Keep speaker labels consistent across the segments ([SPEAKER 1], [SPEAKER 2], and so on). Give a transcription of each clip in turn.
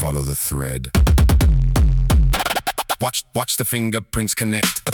[SPEAKER 1] Follow the thread. Watch the fingerprints connect.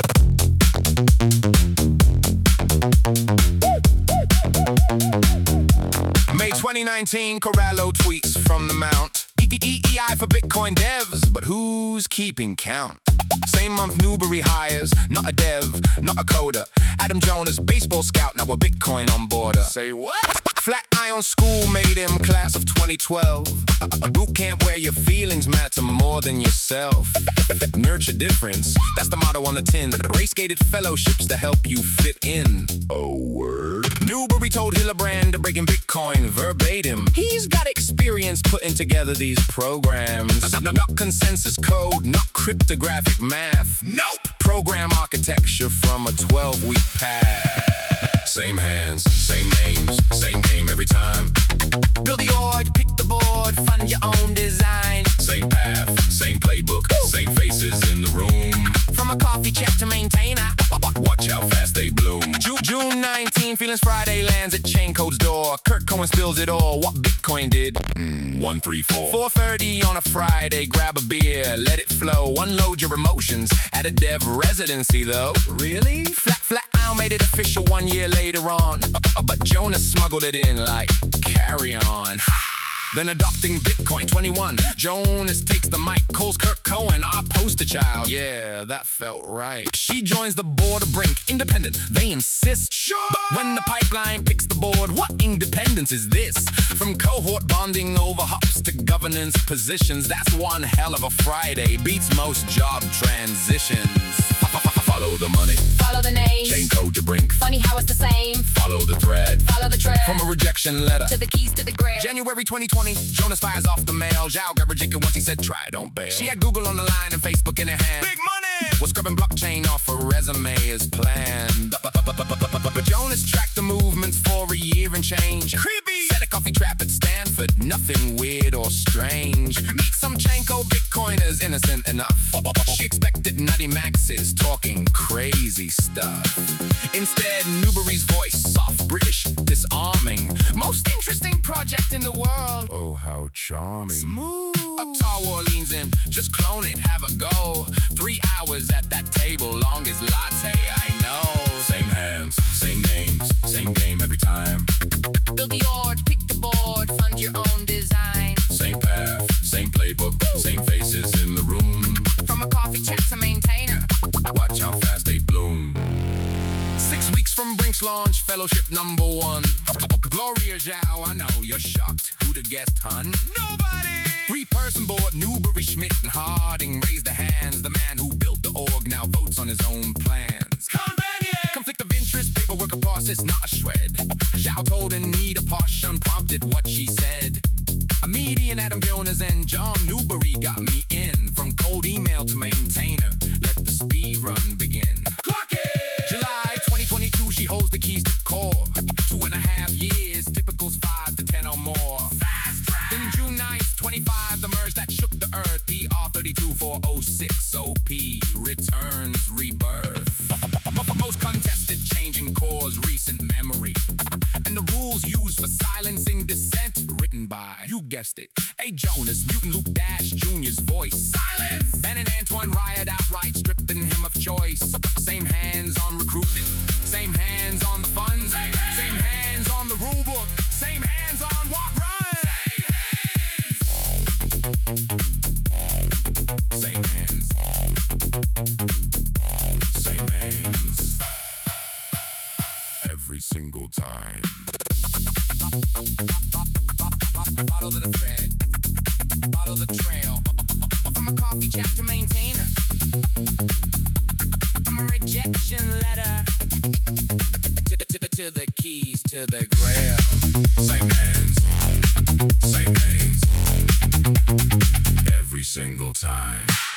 [SPEAKER 1] May 2019, Corallo tweets from the Mount. EEI for Bitcoin devs, but who's keeping count? Same month Newbury hires, not a dev, not a coder. Adam Jonas, baseball scout, now a Bitcoin on boarder. Say what? Flatiron School made him class of 2012. A boot camp where your feelings matter more than yourself. Nurture difference, that's the motto on the tin. Race-gated fellowships to help you fit in. Oh, word. Newbury told Hillenbrand to breaking Bitcoin verbatim. He's got experience putting together these programs. Not consensus code, not cryptographic math. Nope. Program architecture from a 12-week path. Same hands, same names, same game every time. Build the org, pick the board, fund your own design. Same path, same playbook, same faces in the room. From a coffee chat to maintainer, watch how fast they bloom. June 19, Feelings Friday lands at Chain Code's door. Kurt Cohen spills it all, what Bitcoin did. 134. 4:30 on a Friday, grab a beer, let it flow. Unload your emotions at a dev residency though. Really? Flatiron made it official 1 year later on. But Jonas smuggled it in like, carry on. Then adopting Bitcoin 21, Jonas takes the mic, calls Kurt Cohen our poster child. Yeah, that felt right. She joins the board of Brink, independent, they insist. Sure. But when the pipeline picks the board, what independence is this? From cohort bonding over hops to governance positions, that's one hell of a Friday, beats most job transitions. Follow the money,
[SPEAKER 2] follow the name,
[SPEAKER 1] Chain Code to Brink.
[SPEAKER 2] Funny how it's the same.
[SPEAKER 1] Follow the thread,
[SPEAKER 2] follow the trail.
[SPEAKER 1] From a rejection letter
[SPEAKER 2] to the keys to the grail.
[SPEAKER 1] January 2020, Jonas fires off the mail. Zhao got rejected once he said try, don't bail. She had Google on the line and Facebook in her hand. Big money! Was scrubbing blockchain off her resume as planned. But Jonas tracked the movements for a year and change. Creepy! Set a coffee trap at Stanford, nothing weird or strange. Meet some Chain Code Bitcoiners, innocent enough. She expected nutty maxes talking crazy stuff. Instead, Newbury's voice, soft, British, disarming. Most interesting project in the world. Oh, how charming. Smooth. A tall leans in, just clone it, have a go. 3 hours at that table, longest latte I know. Same hands, same names, same game every time.
[SPEAKER 2] Build the org, pick the board, fund your own design.
[SPEAKER 1] Same path, same playbook, same faces in the room.
[SPEAKER 2] From a coffee chat to maintainer,
[SPEAKER 1] watch how fast they bloom. 6 weeks from Brink's launch, fellowship #1. Gloria Zhao, I know you're shocked. Who'd have guessed, hun? Nobody! 3-person board, Newbury, Schmidt, and Harding raised their hands. The man who built the org now votes on his own plans. Companion! Conflict of interest, paperwork, a process, not a shred. Zhao told Anita Posh, unprompted what she said. A median Adam Jonas and John Newbury got me in. From cold email to maintainer, let the speed run begin. Clock it! July 2022, she holds the keys to core. 2.5 years, typicals 5 to 10 or more. Fast track! Then June 9th, 25, the merge that shook the earth. PR32406 OP returns rebirth. Most contested, changing cores, recent memory. And the rules used for silencing dissent, written by, you guessed it, A. Jonas, Newton Luke Dash Jr.'s voice. Silence! Ben and Antoine riot outright, stripping him of choice. Same hands on recruitment, same hands on the funds, same hands on the rulebook, same hands on what runs. Same hands. Same hands. Every single time. Follow the thread, follow the trail. From a coffee chat to maintainer, from a rejection letter to the keys to the grail. Same hands, same names, every single time.